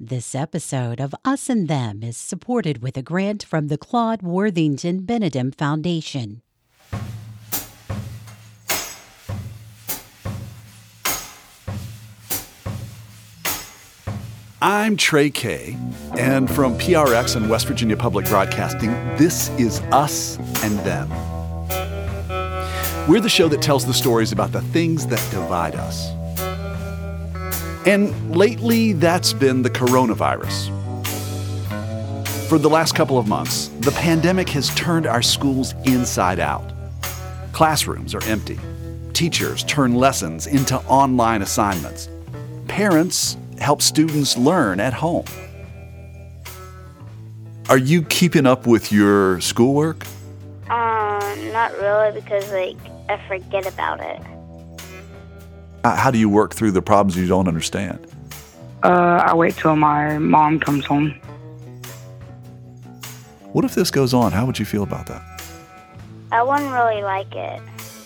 This episode of Us and Them is supported with a grant from the Claude Worthington Benedum Foundation. I'm Trey Kay, and from PRX and West Virginia Public Broadcasting, this is Us and Them. We're the show that tells the stories about the things that divide us. And lately, that's been the coronavirus. For the last couple of months, the pandemic has turned our schools inside out. Classrooms are empty. Teachers turn lessons into online assignments. Parents help students learn at home. Are you keeping up with your schoolwork? Not really, because I forget about it. How do you work through the problems you don't understand? I wait till my mom comes home. What if this goes on? How would you feel about that? I wouldn't really like it.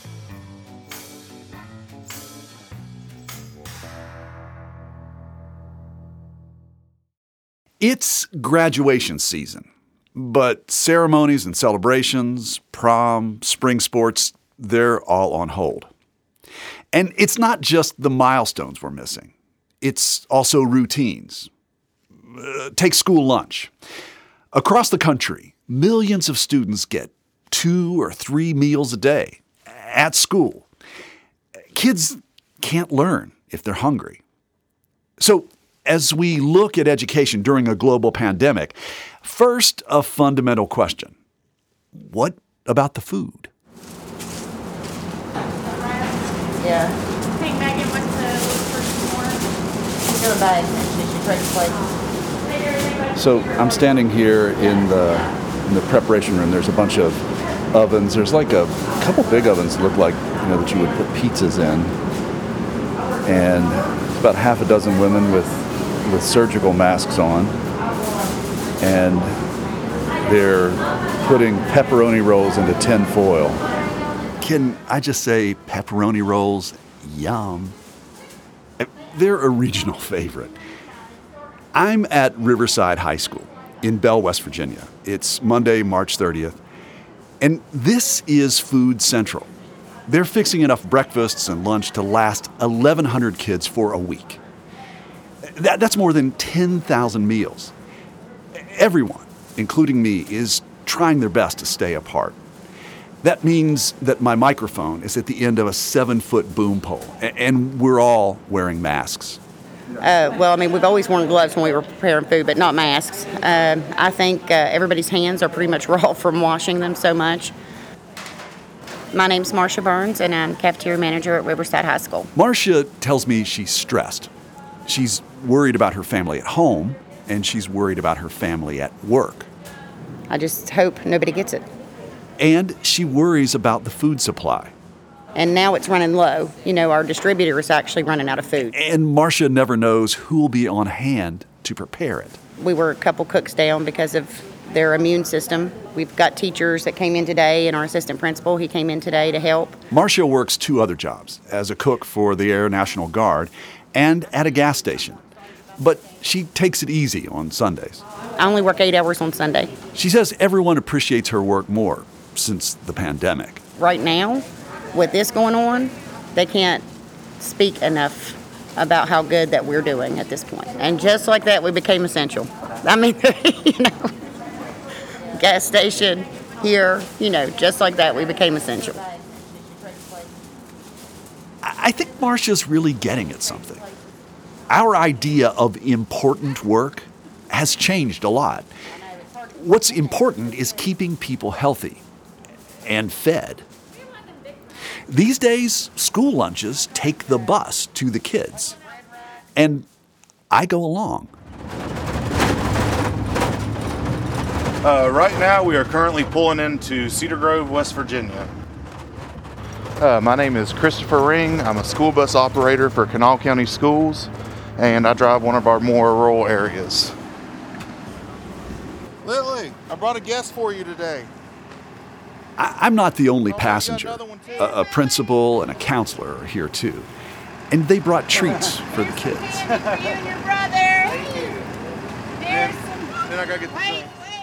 It's graduation season, but ceremonies and celebrations, prom, spring sports, they're all on hold. And it's not just the milestones we're missing. It's also routines. Take school lunch. Across the country, millions of students get 2 or 3 meals a day at school. Kids can't learn if they're hungry. So, as we look at education during a global pandemic, first, a fundamental question. What about the food? Yeah. I think Megan went to look for some more. She's in the bag. She's ready to play. So I'm standing here in the preparation room. There's a bunch of ovens. There's like a couple big ovens that look like, that you would put pizzas in. And about half a dozen women with surgical masks on. And they're putting pepperoni rolls into tin foil. Can I just say pepperoni rolls, yum. They're a regional favorite. I'm at Riverside High School in Bell, West Virginia. It's Monday, March 30th. And this is Food Central. They're fixing enough breakfasts and lunch to last 1,100 kids for a week. That's more than 10,000 meals. Everyone, including me, is trying their best to stay apart. That means that my microphone is at the end of a 7-foot boom pole, and we're all wearing masks. We've always worn gloves when we were preparing food, but not masks. I think everybody's hands are pretty much raw from washing them so much. My name's Marcia Burns, and I'm cafeteria manager at Riverside High School. Marcia tells me she's stressed. She's worried about her family at home, and she's worried about her family at work. I just hope nobody gets it. And she worries about the food supply. And now it's running low. Our distributor is actually running out of food. And Marcia never knows who will be on hand to prepare it. We were a couple cooks down because of their immune system. We've got teachers that came in today, and our assistant principal, he came in today to help. Marcia works 2 other jobs, as a cook for the Air National Guard and at a gas station. But she takes it easy on Sundays. I only work 8 hours on Sunday. She says everyone appreciates her work more since the pandemic. Right now, with this going on, they can't speak enough about how good that we're doing at this point. And just like that, we became essential. Gas station here, just like that, we became essential. I think Marcia's really getting at something. Our idea of important work has changed a lot. What's important is keeping people healthy and fed. These days, school lunches take the bus to the kids, and I go along. Right now, we are currently pulling into Cedar Grove, West Virginia. My name is Christopher Ring. I'm a school bus operator for Kanawha County Schools, and I drive one of our more rural areas. Lily, I brought a guest for you today. I'm not the only passenger. A principal and a counselor are here too. And they brought treats for the kids. You and your brother. then I gotta get the train.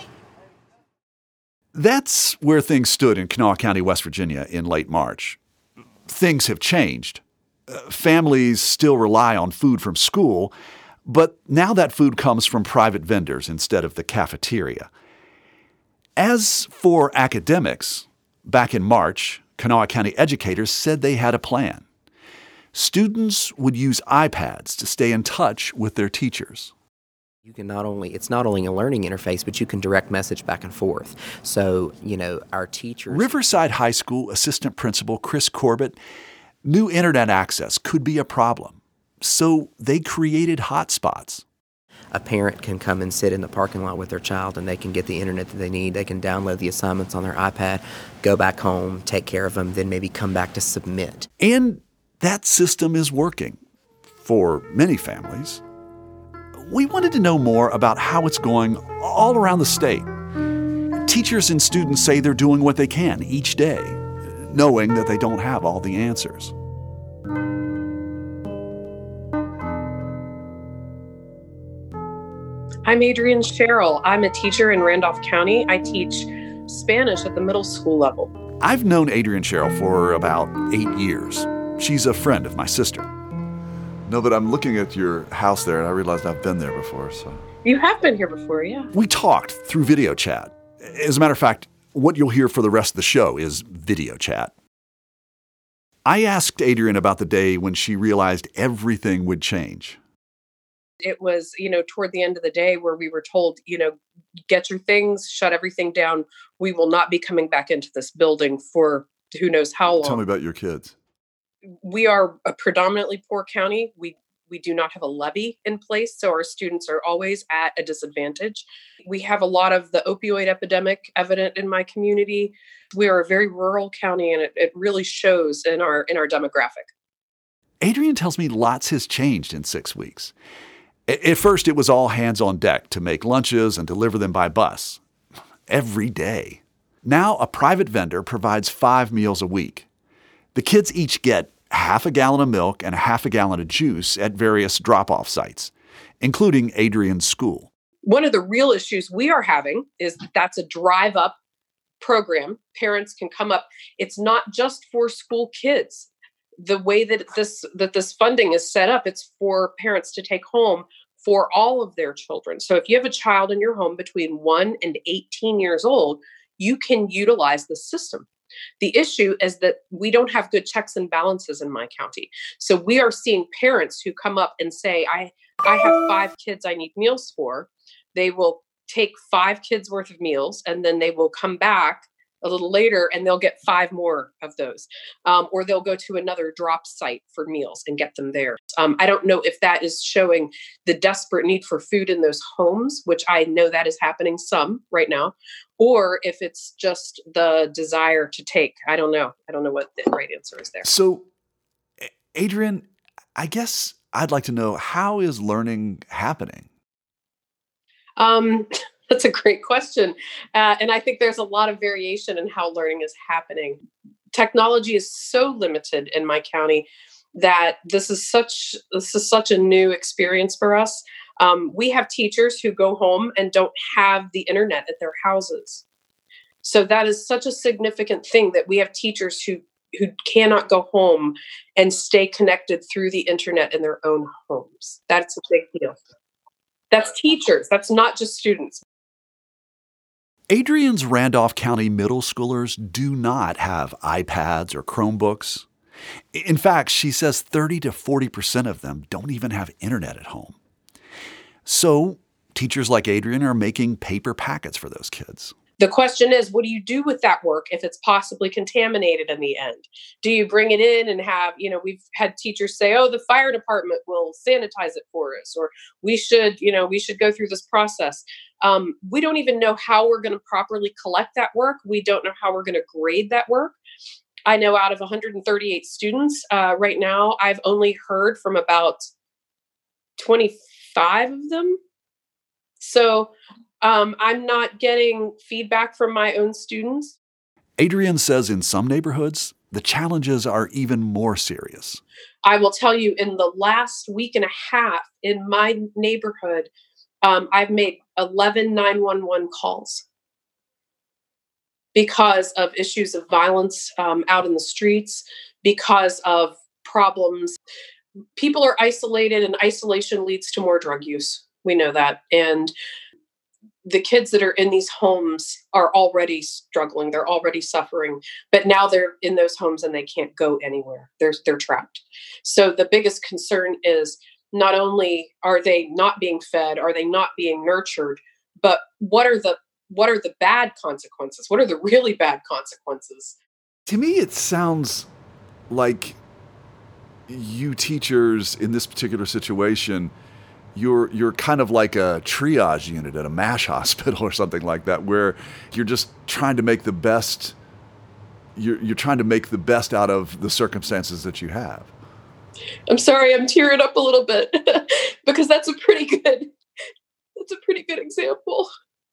That's where things stood in Kanawha County, West Virginia in late March. Things have changed. Families still rely on food from school, but now that food comes from private vendors instead of the cafeteria. As for academics, back in March, Kanawha County educators said they had a plan. Students would use iPads to stay in touch with their teachers. You can it's not only a learning interface, but you can direct message back and forth. So, our teachers... Riverside High School Assistant Principal Chris Corbett knew internet access could be a problem, so they created hotspots. A parent can come and sit in the parking lot with their child and they can get the internet that they need. They can download the assignments on their iPad, go back home, take care of them, then maybe come back to submit. And that system is working for many families. We wanted to know more about how it's going all around the state. Teachers and students say they're doing what they can each day, knowing that they don't have all the answers. I'm Adrienne Sherrill. I'm a teacher in Randolph County. I teach Spanish at the middle school level. I've known Adrienne Sherrill for about 8 years. She's a friend of my sister. No, but I'm looking at your house there, and I realized I've been there before, so... You have been here before, yeah. We talked through video chat. As a matter of fact, what you'll hear for the rest of the show is video chat. I asked Adrienne about the day when she realized everything would change. It was, toward the end of the day where we were told, get your things, shut everything down. We will not be coming back into this building for who knows how long. Tell me about your kids. We are a predominantly poor county. We do not have a levy in place, so our students are always at a disadvantage. We have a lot of the opioid epidemic evident in my community. We are a very rural county, and it really shows in our demographic. Adrienne tells me lots has changed in 6 weeks. At first, it was all hands on deck to make lunches and deliver them by bus. Every day. Now, a private vendor provides 5 meals a week. The kids each get half a gallon of milk and a half a gallon of juice at various drop-off sites, including Adrienne's school. One of the real issues we are having is that's a drive-up program. Parents can come up. It's not just for school kids. The way that this funding is set up, it's for parents to take home for all of their children. So if you have a child in your home between 1 and 18 years old, you can utilize the system. The issue is that we don't have good checks and balances in my county. So we are seeing parents who come up and say, I have 5 kids I need meals for. They will take 5 kids worth of meals, and then they will come back a little later and they'll get 5 more of those. Or they'll go to another drop site for meals and get them there. I don't know if that is showing the desperate need for food in those homes, which I know that is happening some right now, or if it's just the desire to take. I don't know. I don't know what the right answer is there. So, Adrienne, I guess I'd like to know, how is learning happening? That's a great question. And I think there's a lot of variation in how learning is happening. Technology is so limited in my county that this is such a new experience for us. We have teachers who go home and don't have the internet at their houses. So that is such a significant thing, that we have teachers who cannot go home and stay connected through the internet in their own homes. That's a big deal. That's teachers. That's not just students. Adrienne's Randolph County middle schoolers do not have iPads or Chromebooks. In fact, she says 30 to 40% of them don't even have internet at home. So teachers like Adrienne are making paper packets for those kids. The question is, what do you do with that work if it's possibly contaminated in the end? Do you bring it in and have, we've had teachers say, oh, the fire department will sanitize it for us, or we should go through this process. We don't even know how we're going to properly collect that work. We don't know how we're going to grade that work. I know out of 138 students right now, I've only heard from about 25 of them. So I'm not getting feedback from my own students. Adrienne says in some neighborhoods, the challenges are even more serious. I will tell you, in the last week and a half in my neighborhood, I've made 11 911 calls because of issues of violence out in the streets, because of problems. People are isolated, and isolation leads to more drug use. We know that. And the kids that are in these homes are already struggling. They're already suffering. But now they're in those homes and they can't go anywhere. They're trapped. So the biggest concern is not only are they not being fed, are they not being nurtured, but what are the bad consequences? What are the really bad consequences? To me, it sounds like you teachers in this particular situation, you're kind of like a triage unit at a MASH hospital or something like that, where you're just trying to make the best. You're trying to make the best out of the circumstances that you have. I'm sorry, I'm tearing up a little bit because that's a pretty good example.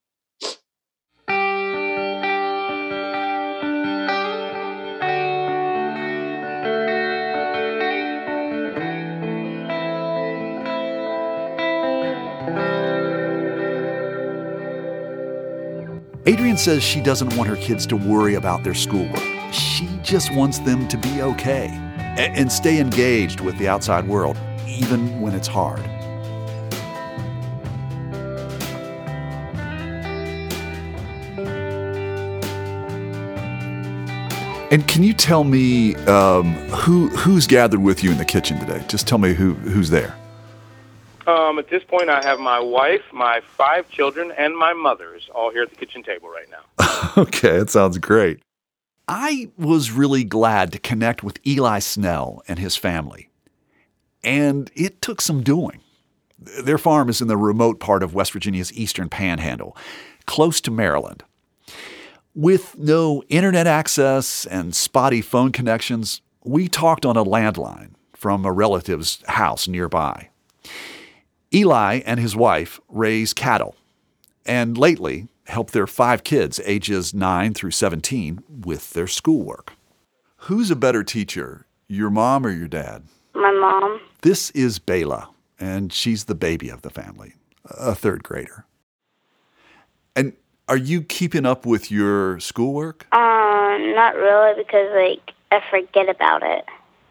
Adrienne says she doesn't want her kids to worry about their schoolwork. She just wants them to be okay and stay engaged with the outside world, even when it's hard. And can you tell me who's gathered with you in the kitchen today? Just tell me who's there. At this point, I have my wife, my 5 children, and my mother's all here at the kitchen table right now. Okay, that sounds great. I was really glad to connect with Eli Snell and his family. And it took some doing. Their farm is in the remote part of West Virginia's eastern panhandle, close to Maryland. With no internet access and spotty phone connections, we talked on a landline from a relative's house nearby. Eli and his wife raise cattle, and lately help their 5 kids, ages 9 through 17, with their schoolwork. Who's a better teacher, your mom or your dad? My mom. This is Bela, and she's the baby of the family, a 3rd grader. And are you keeping up with your schoolwork? Not really, because, I forget about it.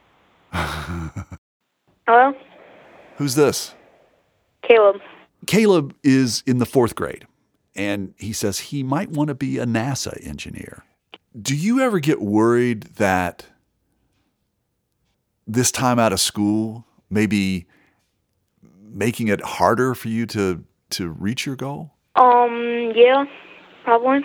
Hello? Who's this? Caleb. Caleb is in the 4th grade, and he says he might want to be a NASA engineer. Do you ever get worried that this time out of school may be making it harder for you to reach your goal? Yeah, probably.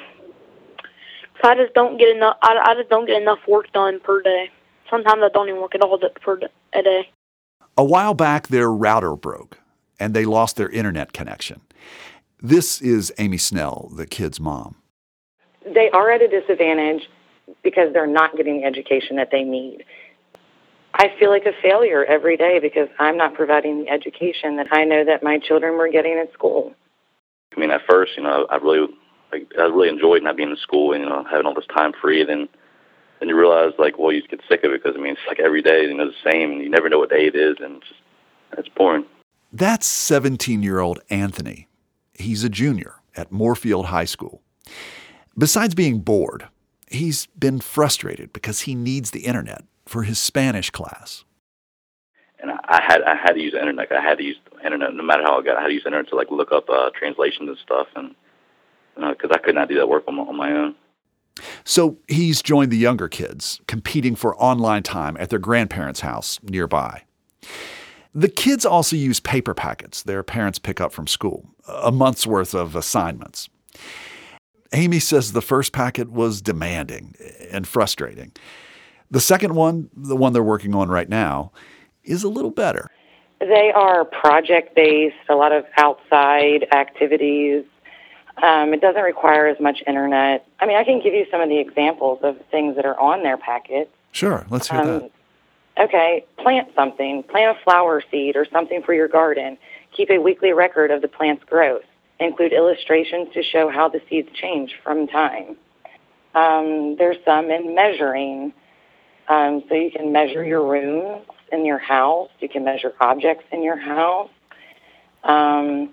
So I just don't get enough. I just don't get enough work done per day. Sometimes I don't even work at all for a day. A while back, their router broke, and they lost their internet connection. This is Amy Snell, the kid's mom. They are at a disadvantage because they're not getting the education that they need. I feel like a failure every day because I'm not providing the education that I know that my children were getting at school. I mean, at first, I really enjoyed not being in school and, having all this time free. Then you realize, you just get sick of it because, it's like every day, the same, and you never know what day it is, and it's boring. That's 17-year-old Anthony. He's a junior at Moorfield High School. Besides being bored, he's been frustrated because he needs the internet for his Spanish class. And I had to use the internet. I had to use the internet no matter how I got. I had to use the internet to look up translations and stuff, and because I could not do that work on my own. So he's joined the younger kids, competing for online time at their grandparents' house nearby. The kids also use paper packets their parents pick up from school, a month's worth of assignments. Amy says the first packet was demanding and frustrating. The second one, the one they're working on right now, is a little better. They are project-based, a lot of outside activities. It doesn't require as much internet. I can give you some of the examples of things that are on their packets. Sure, let's hear that. Okay, plant something. Plant a flower seed or something for your garden. Keep a weekly record of the plant's growth. Include illustrations to show how the seeds change from time. There's some in measuring. So you can measure your rooms in your house. You can measure objects in your house.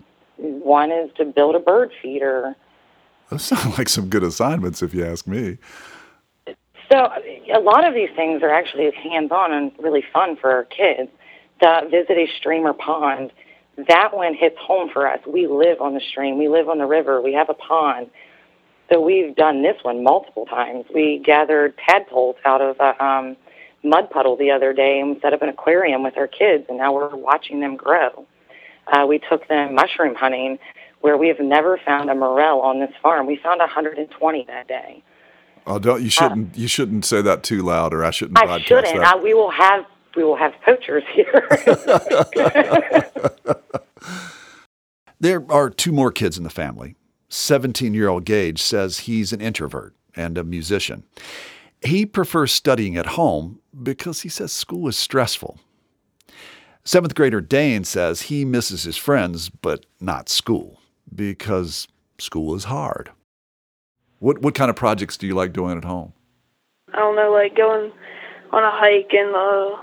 One is to build a bird feeder. Those sound like some good assignments, if you ask me. So a lot of these things are actually hands-on and really fun for our kids. The visit a stream or pond, that one hits home for us. We live on the stream. We live on the river. We have a pond. So we've done this one multiple times. We gathered tadpoles out of a mud puddle the other day and set up an aquarium with our kids, and now we're watching them grow. We took them mushroom hunting, where we have never found a morel on this farm. We found 120 that day. Oh, you shouldn't say that too loud, or I shouldn't broadcast I shouldn't. that. We will have poachers here. There are two more kids in the family. 17-year-old Gage says he's an introvert and a musician. He prefers studying at home because he says school is stressful. 7th grader Dane says he misses his friends, but not school, because school is hard. What kind of projects do you like doing at home? I don't know, like going on a hike and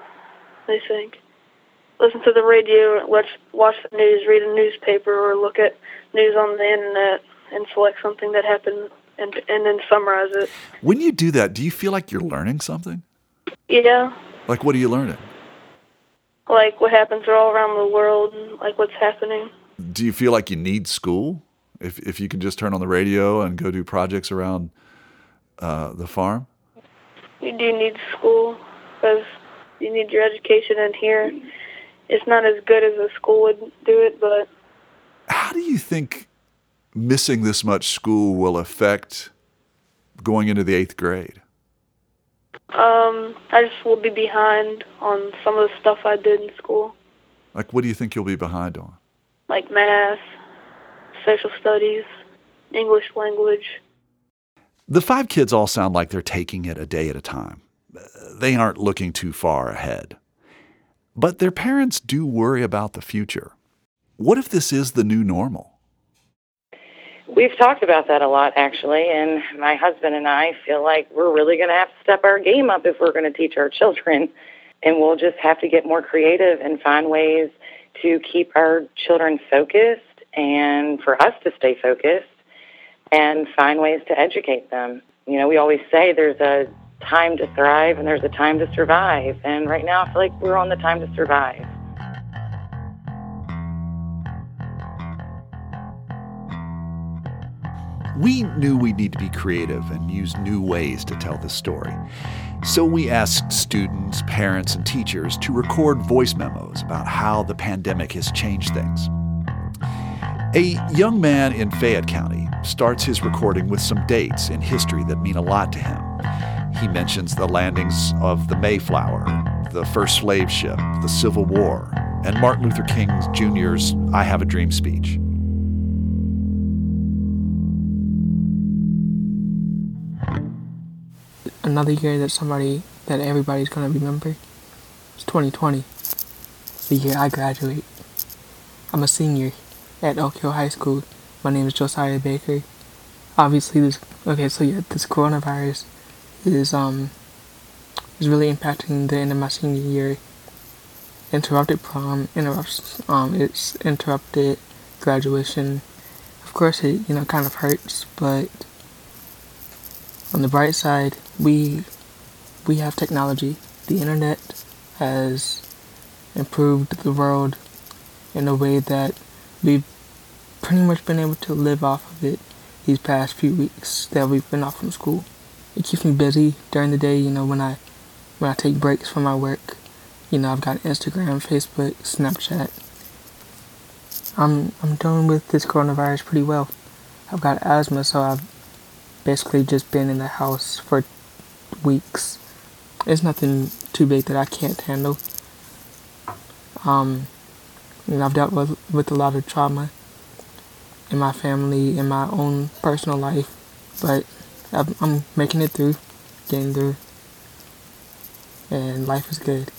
listen to the radio, watch the news, read a newspaper, or look at news on the internet and select something that happened and then summarize it. When you do that, do you feel like you're learning something? Yeah. Like, what are you learning? Like what happens all around the world, and like what's happening. Do you feel like you need school? If you can just turn on the radio and go do projects around the farm? You do need school because you need your education in here. It's not as good as a school would do it, but... How do you think missing this much school will affect going into the 8th grade? I just will be behind on some of the stuff I did in school. Like, what do you think you'll be behind on? Like math, social studies, English language. The 5 kids all sound like they're taking it a day at a time. They aren't looking too far ahead. But their parents do worry about the future. What if this is the new normal? We've talked about that a lot, actually, and my husband and I feel like we're really going to have to step our game up if we're going to teach our children, and we'll just have to get more creative and find ways to keep our children focused and for us to stay focused and find ways to educate them. You know, we always say there's a time to thrive and there's a time to survive, and right now I feel like we're on the time to survive. We knew we'd need to be creative and use new ways to tell this story. So we asked students, parents, and teachers to record voice memos about how the pandemic has changed things. A young man in Fayette County starts his recording with some dates in history that mean a lot to him. He mentions the landings of the Mayflower, the first slave ship, the Civil War, and Martin Luther King Jr.'s I Have a Dream speech. Another year that everybody's going to remember is 2020, the year I graduate. I'm a senior at Oak Hill High School. My name is Josiah Baker. Obviously, this coronavirus is really impacting the end of my senior year. Interrupted prom, it's interrupted graduation. Of course, it kind of hurts, but on the bright side, we have technology. The internet has improved the world in a way that we've pretty much been able to live off of it these past few weeks that we've been off from school. It keeps me busy during the day, when I take breaks from my work. I've got Instagram, Facebook, Snapchat. I'm dealing with this coronavirus pretty well. I've got asthma, so I've basically just been in the house for weeks. It's nothing too big that I can't handle. I've dealt with a lot of trauma in my family, in my own personal life, but I'm making it through, getting through, and life is good.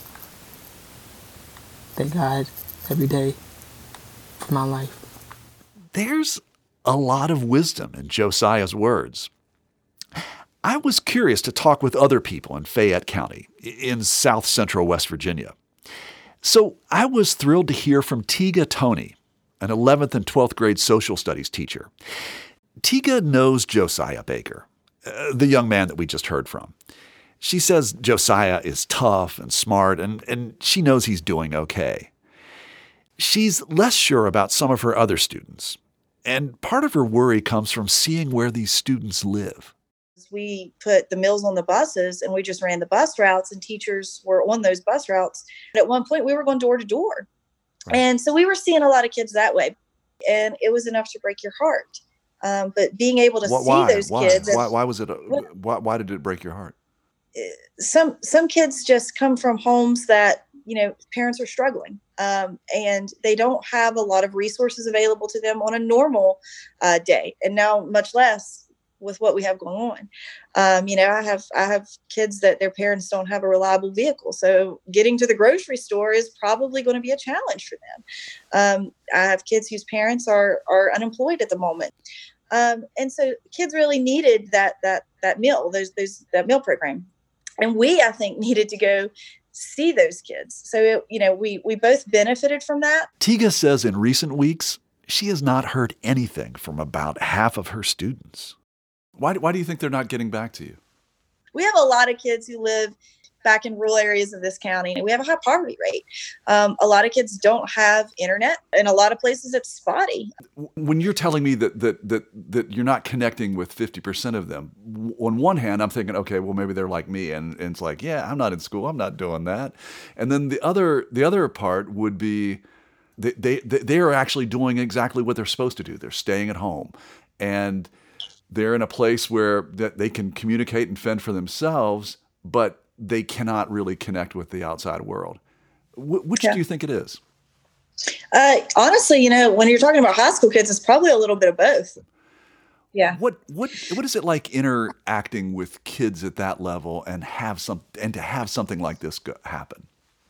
Thank God every day for my life. There's a lot of wisdom in Josiah's words. I was curious to talk with other people in Fayette County, in south-central West Virginia. So I was thrilled to hear from Tiga Toney. an 11th and 12th grade social studies teacher. Tiga knows Josiah Baker, the young man that we just heard from. She says Josiah is tough and smart, and she knows he's doing okay. She's less sure about some of her other students, and part of her worry comes from seeing where these students live. We put the meals on the buses and we just ran the bus routes, and teachers were on those bus routes. At one point we were going door to door. Right. And so we were seeing a lot of kids that way, and it was enough to break your heart. But being able to see those kids. Why was it? Why did it break your heart? Some kids just come from homes that, parents are struggling, and they don't have a lot of resources available to them on a normal day, and now much less with what we have going on. I have kids that their parents don't have a reliable vehicle, so getting to the grocery store is probably going to be a challenge for them. I have kids whose parents are unemployed at the moment, and so kids really needed that meal, that meal program, and we, I think, needed to go see those kids. So we both benefited from that. Tiga says in recent weeks she has not heard anything from about half of her students. Why do you think they're not getting back to you? We have a lot of kids who live back in rural areas of this county, and we have a high poverty rate. A lot of kids don't have internet. In a lot of places, it's spotty. When you're telling me that you're not connecting with 50% of them, on one hand, I'm thinking, okay, well, maybe they're like me, and it's like, yeah, I'm not in school, I'm not doing that. And then the other part would be they are actually doing exactly what they're supposed to do. They're staying at home, and they're in a place where that they can communicate and fend for themselves, but they cannot really connect with the outside world. Which do you think it is? Honestly, when you're talking about high school kids, it's probably a little bit of both. Yeah. What is it like interacting with kids at that level and to have something like this happen?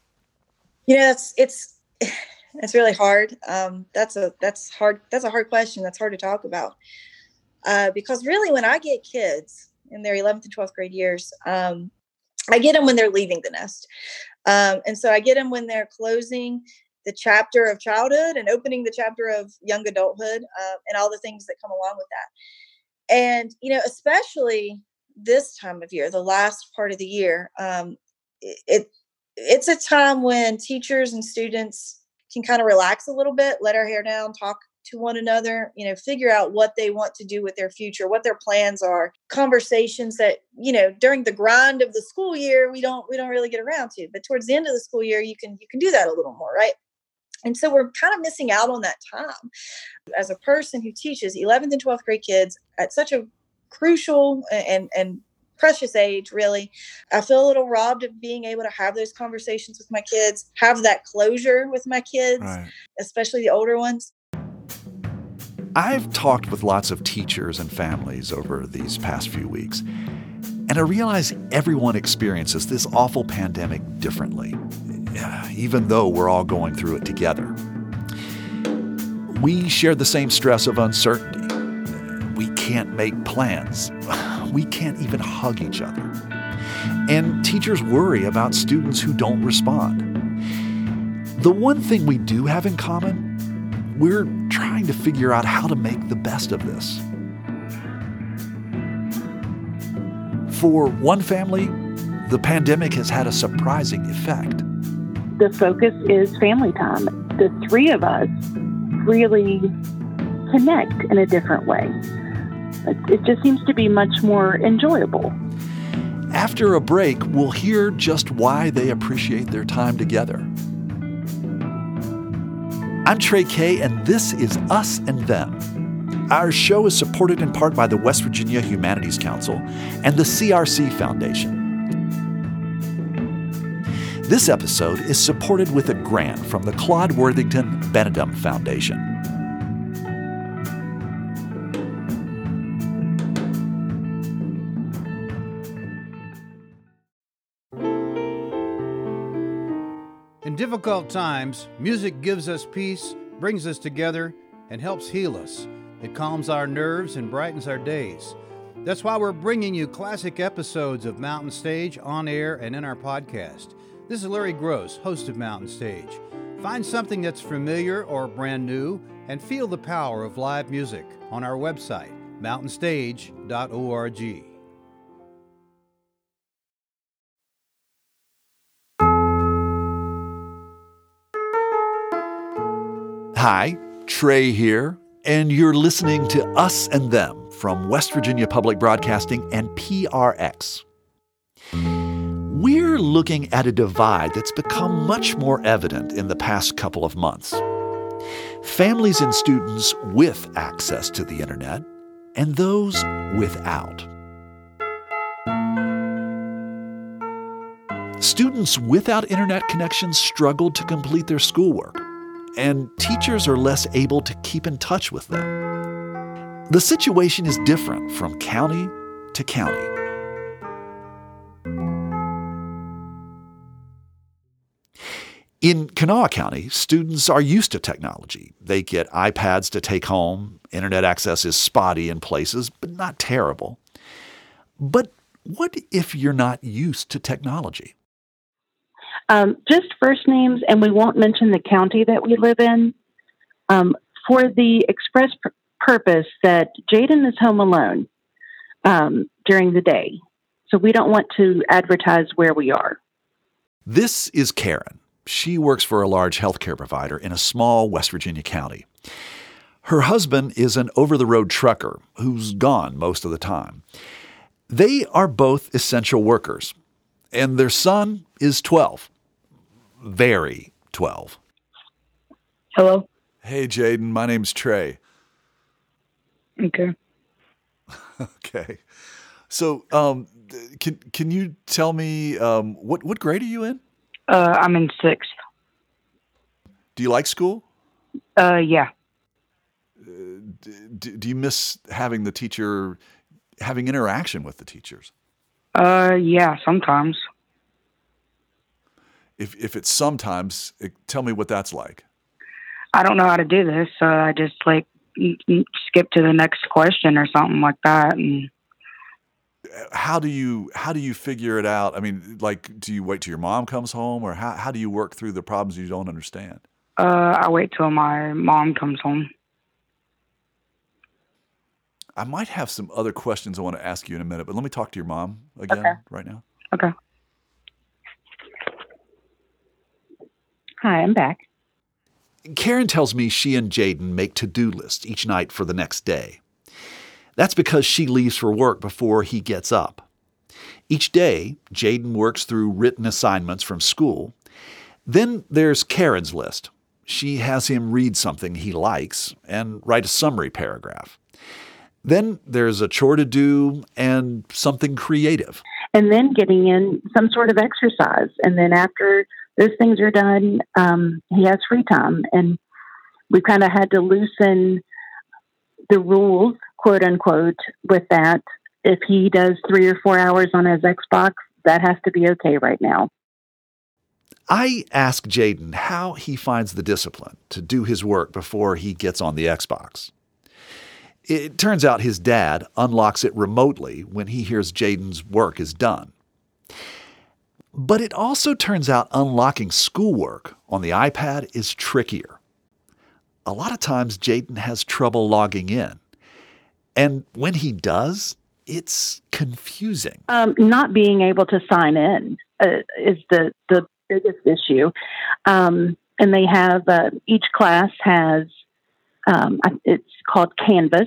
It's really hard. That's a hard question. That's hard to talk about. Because really, when I get kids in their 11th and 12th grade years, I get them when they're leaving the nest. And so I get them when they're closing the chapter of childhood and opening the chapter of young adulthood, and all the things that come along with that. And, especially this time of year, the last part of the year, it's a time when teachers and students can kind of relax a little bit, let our hair down, talk to one another, figure out what they want to do with their future, what their plans are, conversations that, during the grind of the school year, we don't really get around to, but towards the end of the school year, you can do that a little more. Right. And so we're kind of missing out on that time. As a person who teaches 11th and 12th grade kids at such a crucial and precious age, really, I feel a little robbed of being able to have those conversations with my kids, have that closure with my kids, right, especially the older ones. I've talked with lots of teachers and families over these past few weeks, and I realize everyone experiences this awful pandemic differently, even though we're all going through it together. We share the same stress of uncertainty. We can't make plans. We can't even hug each other. And teachers worry about students who don't respond. The one thing we do have in common, we're trying to figure out how to make the best of this. For one family, the pandemic has had a surprising effect. The focus is family time. The three of us really connect in a different way. It just seems to be much more enjoyable. After a break, we'll hear just why they appreciate their time together. I'm Trey Kay, and this is Us and Them. Our show is supported in part by the West Virginia Humanities Council and the CRC Foundation. This episode is supported with a grant from the Claude Worthington Benedum Foundation. In difficult times, music gives us peace, brings us together, and helps heal us. It calms our nerves and brightens our days. That's why we're bringing you classic episodes of Mountain Stage on air and in our podcast. This is Larry Gross, host of Mountain Stage. Find something that's familiar or brand new and feel the power of live music on our website, mountainstage.org. Hi, Trey here, and you're listening to Us and Them from West Virginia Public Broadcasting and PRX. We're looking at a divide that's become much more evident in the past couple of months. Families and students with access to the internet and those without. Students without internet connections struggle to complete their schoolwork, and teachers are less able to keep in touch with them. The situation is different from county to county. In Kanawha County, students are used to technology. They get iPads to take home. Internet access is spotty in places, but not terrible. But what if you're not used to technology? Just first names, and we won't mention the county that we live in, for the express purpose that Jaden is home alone during the day. So we don't want to advertise where we are. This is Karen. She works for a large healthcare provider in a small West Virginia county. Her husband is an over-the-road trucker who's gone most of the time. They are both essential workers, and their son is 12. Very 12. Hello? Hey, Jaden, my name's Trey. Okay. Okay. So, can you tell me what grade are you in? I'm in 6th. Do you like school? Yeah. Do you miss having interaction with the teachers? Yeah, sometimes. If it's sometimes, tell me what that's like. I don't know how to do this, so I just skip to the next question or something like that. And how do you figure it out? I mean, do you wait till your mom comes home, or how do you work through the problems you don't understand? I wait till my mom comes home. I might have some other questions I want to ask you in a minute, but let me talk to your mom again right now. Okay. Hi, I'm back. Karen tells me she and Jaden make to-do lists each night for the next day. That's because she leaves for work before he gets up. Each day, Jaden works through written assignments from school. Then there's Karen's list. She has him read something he likes and write a summary paragraph. Then there's a chore to do and something creative. And then getting in some sort of exercise. And then after those things are done, he has free time. And we kind of had to loosen the rules, quote unquote, with that. If he does 3 or 4 hours on his Xbox, that has to be okay right now. I ask Jaden how he finds the discipline to do his work before he gets on the Xbox. It turns out his dad unlocks it remotely when he hears Jaden's work is done. But it also turns out unlocking schoolwork on the iPad is trickier. A lot of times Jaden has trouble logging in. And when he does, it's confusing. Not being able to sign in is the biggest issue. And they have, each class has, it's called Canvas.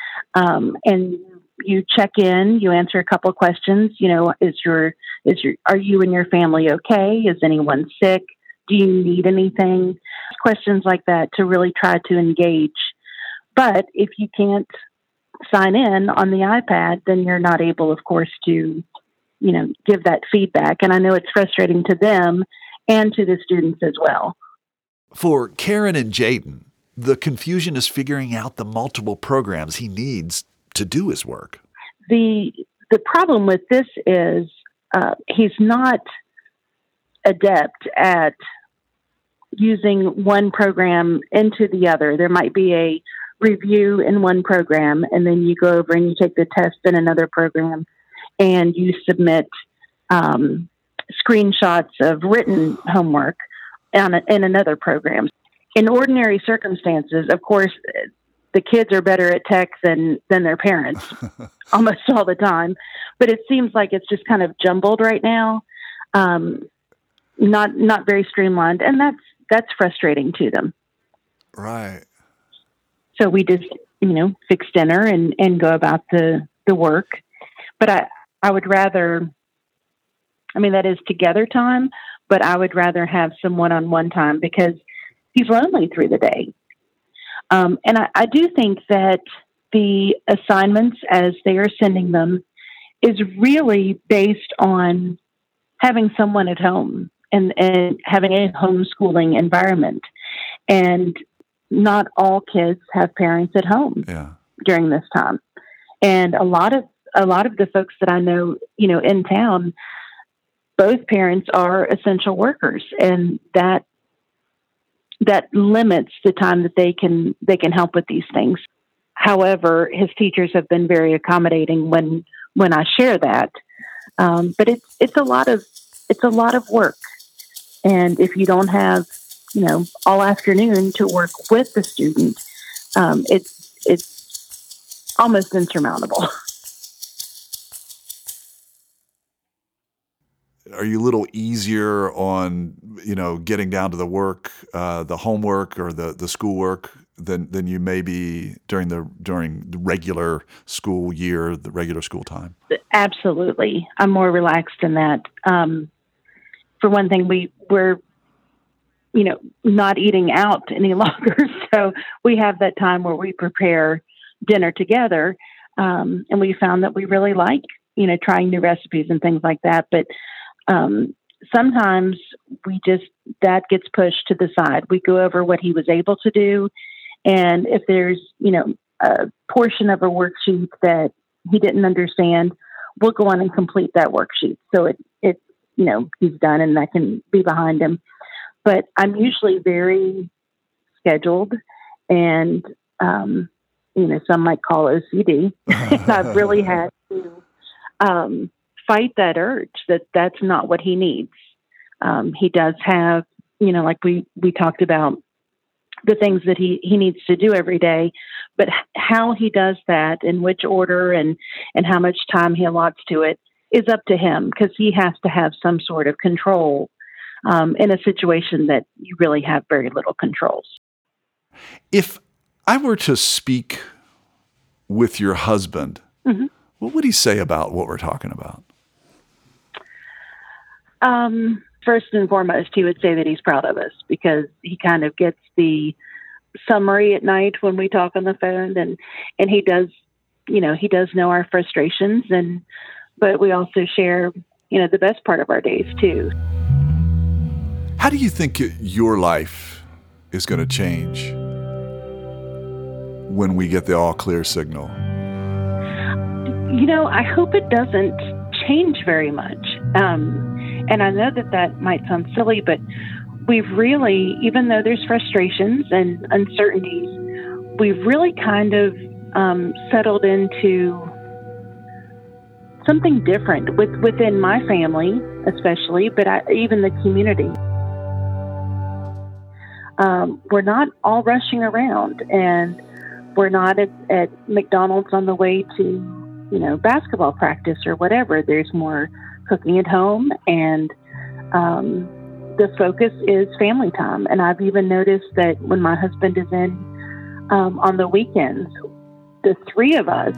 And you check in, you answer a couple of questions. You know, are you and your family okay? Is anyone sick? Do you need anything? Questions like that to really try to engage. But if you can't sign in on the iPad, then you're not able, of course, to, give that feedback. And I know it's frustrating to them and to the students as well. For Karen and Jaden, the confusion is figuring out the multiple programs he needs to do his work. The problem with this is he's not adept at using one program into the other. There might be a review in one program, and then you go over and you take the test in another program, and you submit screenshots of written homework in another program. In ordinary circumstances, of course, the kids are better at tech than their parents almost all the time. But it seems like it's just kind of jumbled right now, not very streamlined, and that's frustrating to them. Right. So we just, fix dinner and go about the work. But I would rather, that is together time, but I would rather have some one-on-one time because he's lonely through the day. And I do think that the assignments as they are sending them is really based on having someone at home and having a homeschooling environment. And not all kids have parents at home during this time. And a lot of the folks that I know, in town, both parents are essential workers, and that limits the time that they can help with these things. However, his teachers have been very accommodating when I share that. But it's a lot of work, and if you don't have all afternoon to work with the student, it's almost insurmountable. Are you a little easier on, getting down to the work, the homework or the schoolwork than you may be during the regular school year, the regular school time? Absolutely. I'm more relaxed in that. For one thing, we're not eating out any longer. So we have that time where we prepare dinner together. And we found that we really like, trying new recipes and things like that. But sometimes that gets pushed to the side. We go over what he was able to do. And if there's, a portion of a worksheet that he didn't understand, we'll go on and complete that worksheet. So it's he's done and that can be behind him. But I'm usually very scheduled and, some might call OCD. I've really had to fight that urge that's not what he needs. He does have, like we talked about the things that he needs to do every day, but how he does that, in which order and how much time he allots to it is up to him, because he has to have some sort of control in a situation that you really have very little controls. If I were to speak with your husband, what would he say about what we're talking about? First and foremost, he would say that he's proud of us because he kind of gets the summary at night when we talk on the phone, and he does, he does know our frustrations, but we also share, the best part of our days too. How do you think your life is going to change when we get the all clear signal? I hope it doesn't change very much. And I know that might sound silly, but we've really, even though there's frustrations and uncertainties, we've really kind of settled into something different within my family, especially, but even the community. We're not all rushing around, and we're not at McDonald's on the way to, basketball practice or whatever. There's more cooking at home, and the focus is family time. And I've even noticed that when my husband is in on the weekends, the three of us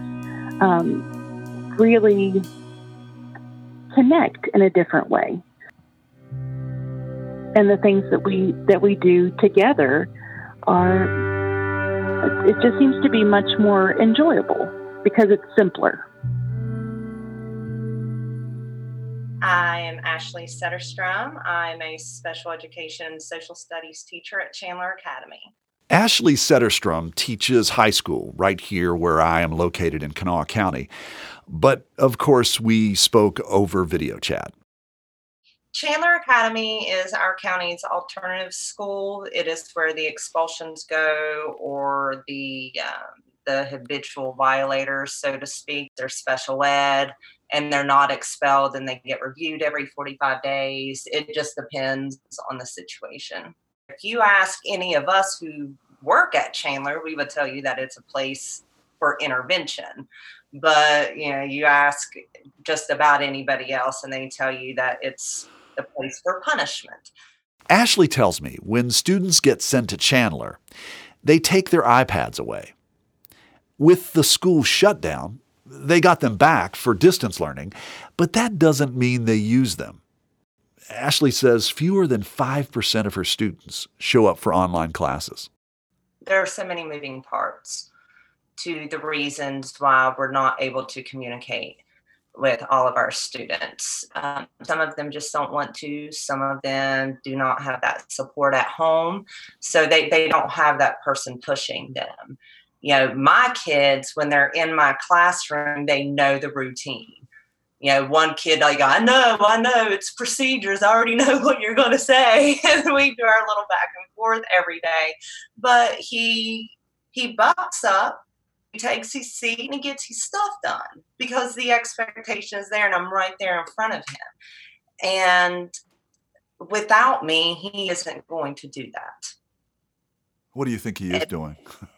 really connect in a different way. And the things that we do together it just seems to be much more enjoyable because it's simpler. I am Ashley Setterstrom. I'm a special education and social studies teacher at Chandler Academy. Ashley Setterstrom teaches high school right here where I am located in Kanawha County. But, of course, we spoke over video chat. Chandler Academy is our county's alternative school. It is where the expulsions go, or the the habitual violators, so to speak. They're special ed and they're not expelled and they get reviewed every 45 days. It just depends on the situation. If you ask any of us who work at Chandler, we would tell you that it's a place for intervention. But, you ask just about anybody else and they tell you that it's the place for punishment. Ashley tells me when students get sent to Chandler, they take their iPads away. With the school shutdown, they got them back for distance learning, but that doesn't mean they use them. Ashley says fewer than 5% of her students show up for online classes. There are so many moving parts to the reasons why we're not able to communicate with all of our students. Some of them just don't want to. Some of them do not have that support at home. So they don't have that person pushing them. My kids, when they're in my classroom, they know the routine. One kid, I know, it's procedures. I already know what you're going to say. And we do our little back and forth every day. But he bucks up. He takes his seat and he gets his stuff done because the expectation is there and I'm right there in front of him. And without me, he isn't going to do that. What do you think he is doing?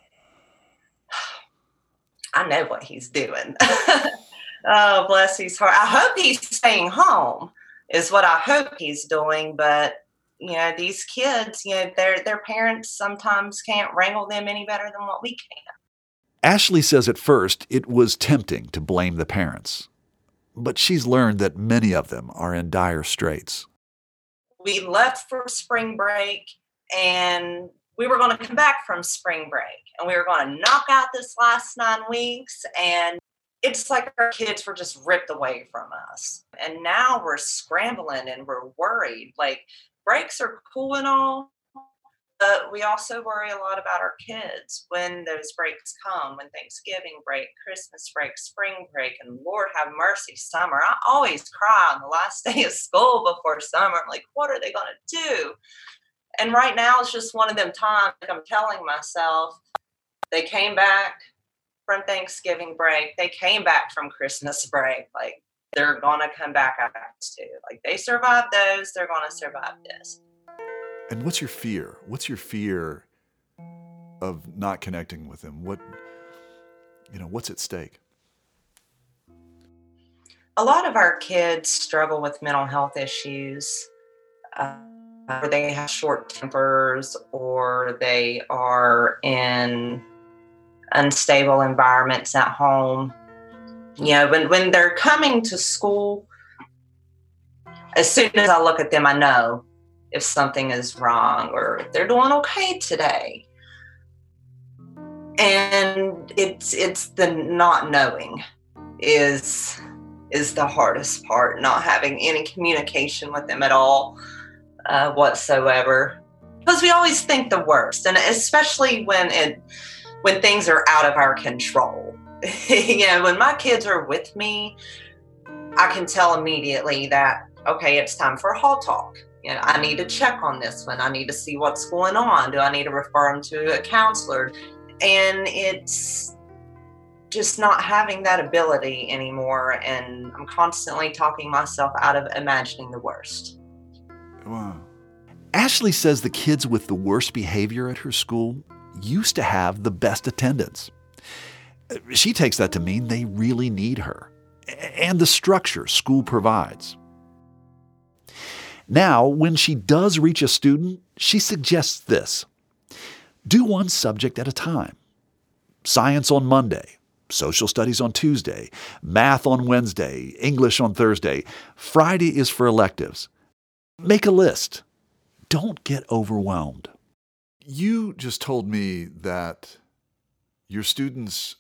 I know what he's doing. Oh, bless his heart. I hope he's staying home is what I hope he's doing. But, these kids, their parents sometimes can't wrangle them any better than what we can. Ashley says at first it was tempting to blame the parents, but she's learned that many of them are in dire straits. We left for spring break and we were going to come back from spring break and we were going to knock out this last 9 weeks. And it's like our kids were just ripped away from us. And now we're scrambling and we're worried. Like, breaks are cool and all. But we also worry a lot about our kids when those breaks come, when Thanksgiving break, Christmas break, spring break, and Lord have mercy, summer. I always cry on the last day of school before summer. I'm like, what are they going to do? And right now it's just one of them times, like I'm telling myself, they came back from Thanksgiving break. They came back from Christmas break. Like, they're going to come back after too. Like, they survived those, they're going to survive this. And what's your fear? What's your fear of not connecting with them? What's at stake? A lot of our kids struggle with mental health issues, or they have short tempers, or they are in unstable environments at home. When they're coming to school, as soon as I look at them, I know if something is wrong or if they're doing okay today. And it's the not knowing is the hardest part, not having any communication with them at all whatsoever. Because we always think the worst, and especially when things are out of our control. When my kids are with me, I can tell immediately that, okay, it's time for a hall talk. I need to check on this one. I need to see what's going on. Do I need to refer them to a counselor? And it's just not having that ability anymore. And I'm constantly talking myself out of imagining the worst. Wow. Ashley says the kids with the worst behavior at her school used to have the best attendance. She takes that to mean they really need her and the structure school provides. Now, when she does reach a student, she suggests this. Do one subject at a time. Science on Monday, social studies on Tuesday, math on Wednesday, English on Thursday. Friday is for electives. Make a list. Don't get overwhelmed. You just told me that your students,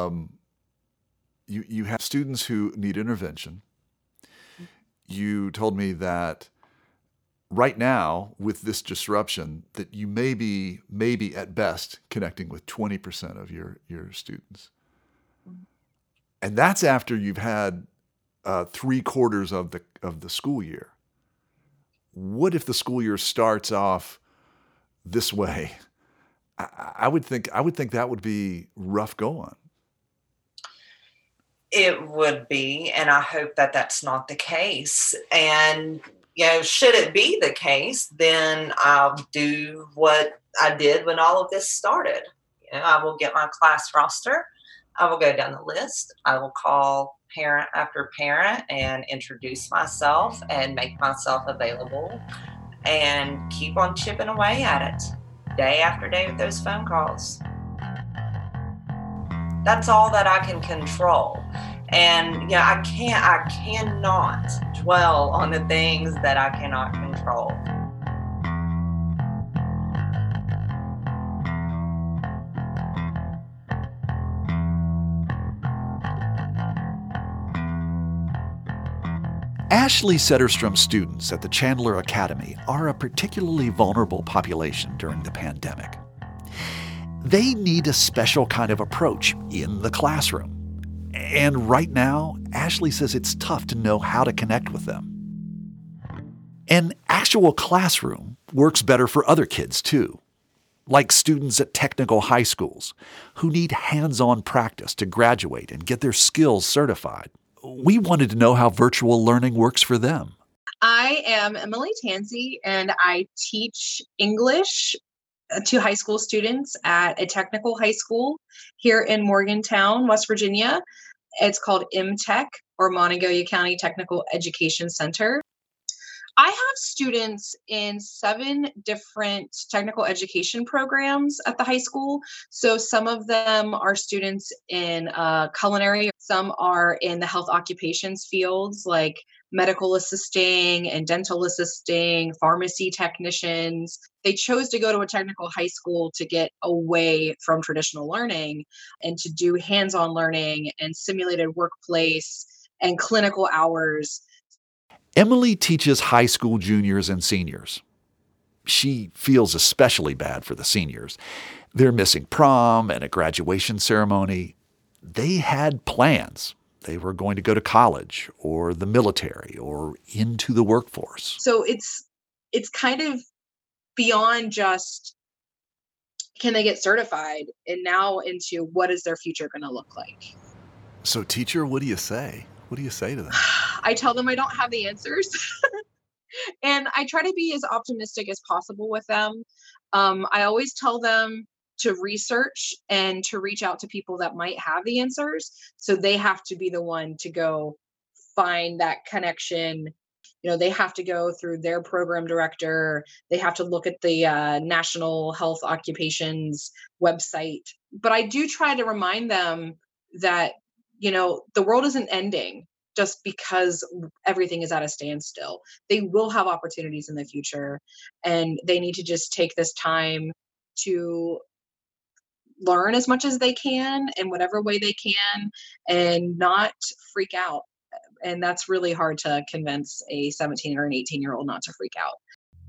you have students who need intervention. You told me that right now, with this disruption, that you may be at best connecting with 20% of your students. And that's after you've had 3/4 of the school year. What if the school year starts off this way I would think that would be rough going. It would be, and I hope that that's not the case. And, should it be the case, then I'll do what I did when all of this started. I will get my class roster. I will go down the list. I will call parent after parent and introduce myself and make myself available and keep on chipping away at it day after day with those phone calls. That's all that I can control. And I cannot dwell on the things that I cannot control. Ashley Setterstrom students at the Chandler Academy are a particularly vulnerable population during the pandemic. They need a special kind of approach in the classroom. And right now, Ashley says it's tough to know how to connect with them. An actual classroom works better for other kids too, like students at technical high schools who need hands-on practice to graduate and get their skills certified. We wanted to know how virtual learning works for them. I am Emily Tansey, and I teach English to high school students at a technical high school here in Morgantown, West Virginia. It's called MTech, or Monongalia County Technical Education Center. I have students in 7 different technical education programs at the high school. So some of them are students in culinary. Some are in the health occupations fields like medical assisting and dental assisting, pharmacy technicians. They chose to go to a technical high school to get away from traditional learning and to do hands-on learning and simulated workplace and clinical hours. Emily teaches high school juniors and seniors. She feels especially bad for the seniors. They're missing prom and a graduation ceremony. They had plans. They were going to go to college or the military or into the workforce. So it's kind of beyond just can they get certified and now into what is their future going to look like. So teacher, what do you say? What do you say to them? I tell them I don't have the answers. And I try to be as optimistic as possible with them. I always tell them to research and to reach out to people that might have the answers. So they have to be the one to go find that connection. They have to go through their program director. They have to look at the National Health Occupations website. But I do try to remind them that the world isn't ending just because everything is at a standstill. They will have opportunities in the future, and they need to just take this time to learn as much as they can in whatever way they can and not freak out. And that's really hard to convince a 17 or an 18-year-old not to freak out.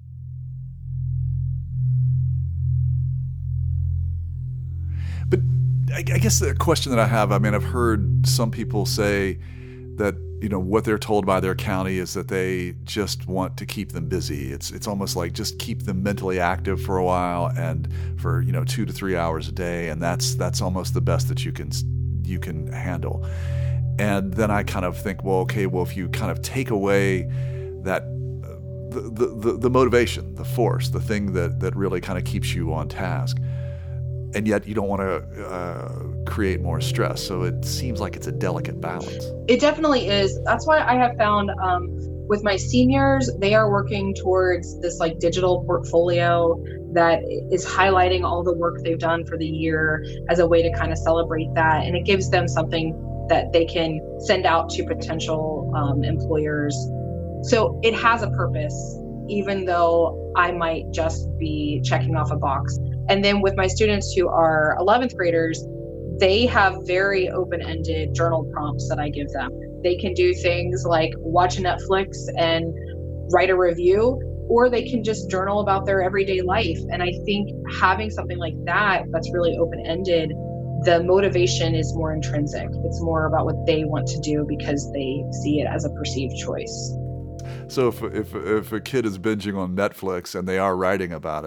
But I guess the question that I have, I've heard some people say that, what they're told by their county is that they just want to keep them busy. It's almost like just keep them mentally active for a while and for, 2 to 3 hours a day. And that's almost the best that you can handle. And then I kind of think, if you kind of take away that, the motivation, the force, the thing that really kind of keeps you on task, and yet you don't want to create more stress. So it seems like it's a delicate balance. It definitely is. That's why I have found with my seniors, they are working towards this digital portfolio that is highlighting all the work they've done for the year as a way to kind of celebrate that. And it gives them something that they can send out to potential employers. So it has a purpose, even though I might just be checking off a box. And then with my students who are 11th graders, they have very open-ended journal prompts that I give them. They can do things like watch Netflix and write a review, or they can just journal about their everyday life. And I think having something like that's really open-ended, the motivation is more intrinsic. It's more about what they want to do because they see it as a perceived choice. So if a kid is binging on Netflix and they are writing about it,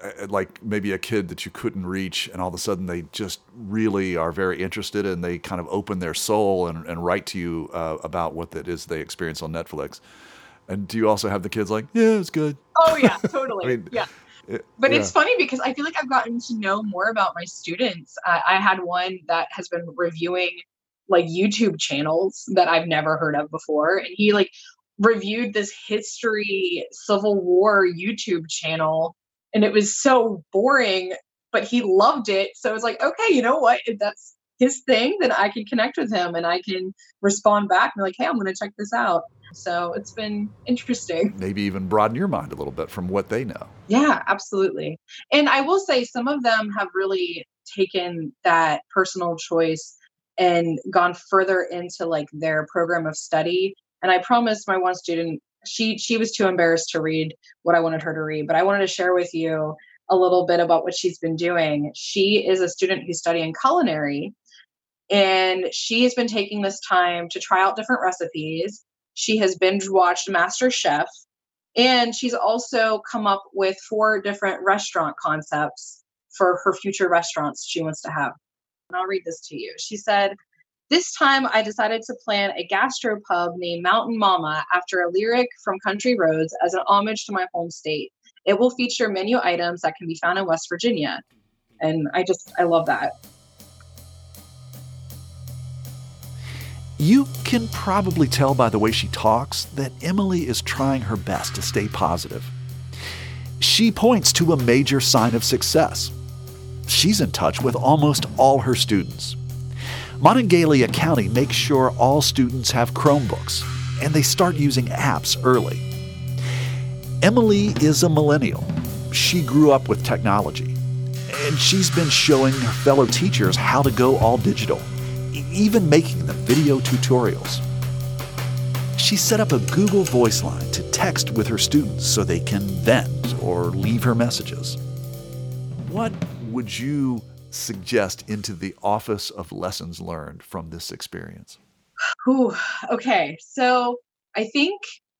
like maybe a kid that you couldn't reach, and all of a sudden they just really are very interested, and they kind of open their soul and write to you about what it is they experience on Netflix. And do you also have the kids like, yeah, it's good? Oh yeah, totally. I mean, yeah. But yeah. it's funny because I feel like I've gotten to know more about my students. I had one that has been reviewing like YouTube channels that I've never heard of before. And he like reviewed this history Civil War YouTube channel, and it was so boring, but he loved it. So I was like, okay, you know what? If that's his thing, then I can connect with him and I can respond back and be like, hey, I'm going to check this out. So it's been interesting. Maybe even broaden your mind a little bit from what they know. Yeah, absolutely. And I will say some of them have really taken that personal choice and gone further into like their program of study. And I promised my one student, she was too embarrassed to read what I wanted her to read, but I wanted to share with you a little bit about what she's been doing. She is a student who's studying culinary, and she has been taking this time to try out different recipes. She has binge watched MasterChef, and she's also come up with 4 different restaurant concepts for her future restaurants she wants to have. And I'll read this to you. She said, "This time I decided to plan a gastropub named Mountain Mama after a lyric from Country Roads as an homage to my home state. It will feature menu items that can be found in West Virginia." And I love that. You can probably tell by the way she talks that Emily is trying her best to stay positive. She points to a major sign of success. She's in touch with almost all her students. Monongalia County makes sure all students have Chromebooks, and they start using apps early. Emily is a millennial. She grew up with technology, and she's been showing her fellow teachers how to go all digital, even making them video tutorials. She set up a Google Voice line to text with her students so they can vent or leave her messages. What would you suggest into the Office of Lessons Learned from this experience? Ooh, okay. So I think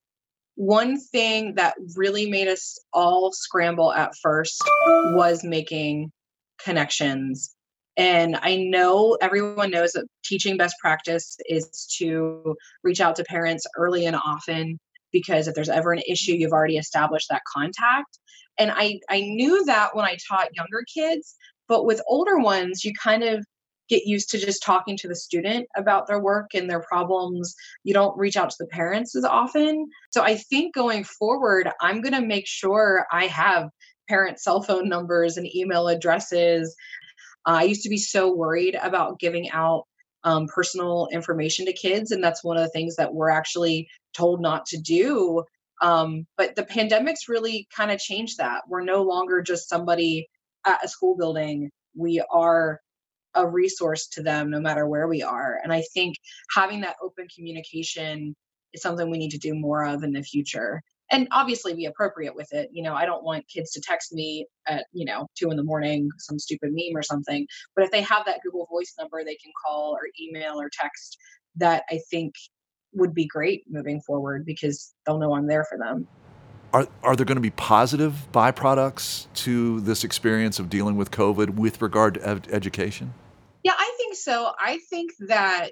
one thing that really made us all scramble at first was making connections. And I know everyone knows that teaching best practice is to reach out to parents early and often, because if there's ever an issue, you've already established that contact. And I knew that when I taught younger kids, but with older ones, you kind of get used to just talking to the student about their work and their problems. You don't reach out to the parents as often. So I think going forward, I'm going to make sure I have parent cell phone numbers and email addresses. I used to be so worried about giving out personal information to kids, and that's one of the things that we're actually told not to do. But the pandemic's really kind of changed that. We're no longer just somebody at a school building. We are a resource to them no matter where we are. And I think having that open communication is something we need to do more of in the future. And obviously be appropriate with it. I don't want kids to text me at, 2 a.m, some stupid meme or something. But if they have that Google Voice number, they can call or email or text. That I think would be great moving forward, because they'll know I'm there for them. Are there going to be positive byproducts to this experience of dealing with COVID with regard to education? Yeah, I think so. I think that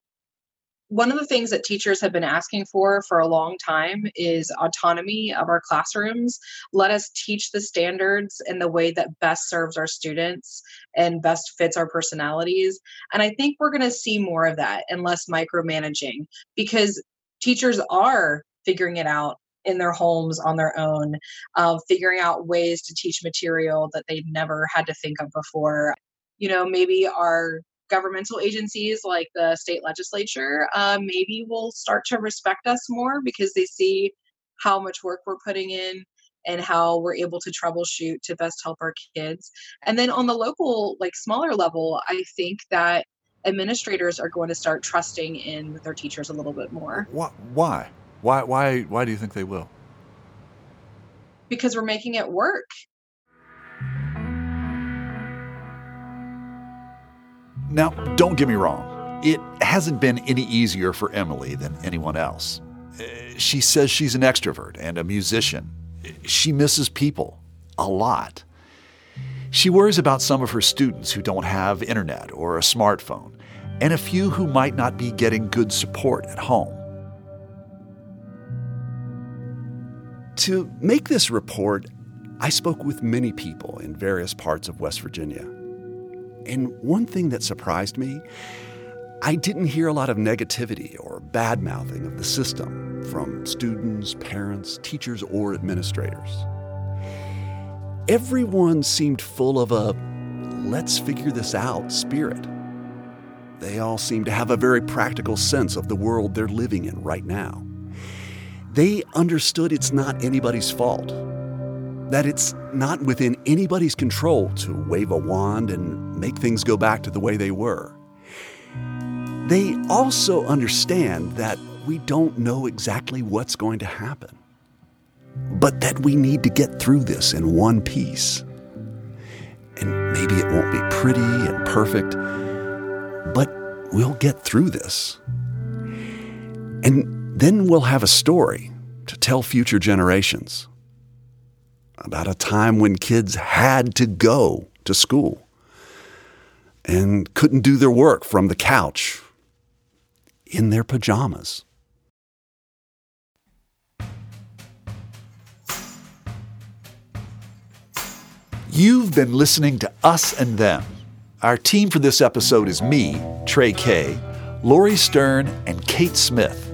one of the things that teachers have been asking for a long time is autonomy of our classrooms. Let us teach the standards in the way that best serves our students and best fits our personalities. And I think we're going to see more of that and less micromanaging, because teachers are figuring it out in their homes on their own, figuring out ways to teach material that they've never had to think of before. Maybe our governmental agencies like the state legislature maybe will start to respect us more, because they see how much work we're putting in and how we're able to troubleshoot to best help our kids. And then on the local, smaller level, I think that administrators are going to start trusting in their teachers a little bit more. Why? Why do you think they will? Because we're making it work. Now, don't get me wrong. It hasn't been any easier for Emily than anyone else. She says she's an extrovert and a musician. She misses people a lot. She worries about some of her students who don't have internet or a smartphone, and a few who might not be getting good support at home. To make this report, I spoke with many people in various parts of West Virginia. And one thing that surprised me, I didn't hear a lot of negativity or bad-mouthing of the system from students, parents, teachers, or administrators. Everyone seemed full of a let's figure this out spirit. They all seem to have a very practical sense of the world they're living in right now. They understood it's not anybody's fault, that it's not within anybody's control to wave a wand and make things go back to the way they were. They also understand that we don't know exactly what's going to happen, but that we need to get through this in one piece. And maybe it won't be pretty and perfect, but we'll get through this. And then we'll have a story to tell future generations about a time when kids had to go to school and couldn't do their work from the couch in their pajamas. You've been listening to Us and Them. Our team for this episode is me, Trey Kay, Lori Stern, and Kate Smith.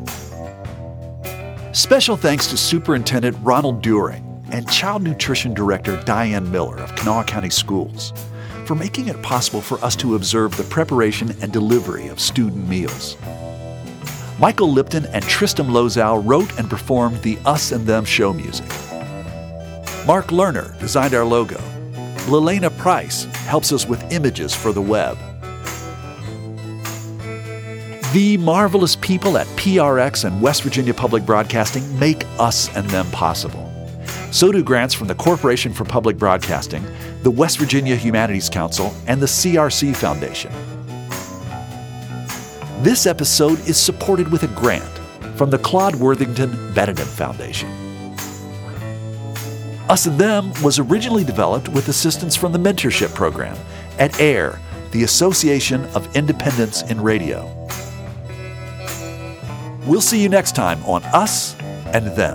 Special thanks to Superintendent Ronald During and Child Nutrition Director Diane Miller of Kanawha County Schools for making it possible for us to observe the preparation and delivery of student meals. Michael Lipton and Tristam Lozow wrote and performed the Us and Them show music. Mark Lerner designed our logo. Lelena Price helps us with images for the web. The marvelous people at PRX and West Virginia Public Broadcasting make Us and Them possible. So do grants from the Corporation for Public Broadcasting, the West Virginia Humanities Council, and the CRC Foundation. This episode is supported with a grant from the Claude Worthington Benedum Foundation. Us and Them was originally developed with assistance from the Mentorship Program at AIR, the Association of Independents in Radio. We'll see you next time on Us and Them.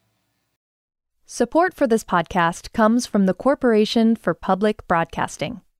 Support for this podcast comes from the Corporation for Public Broadcasting.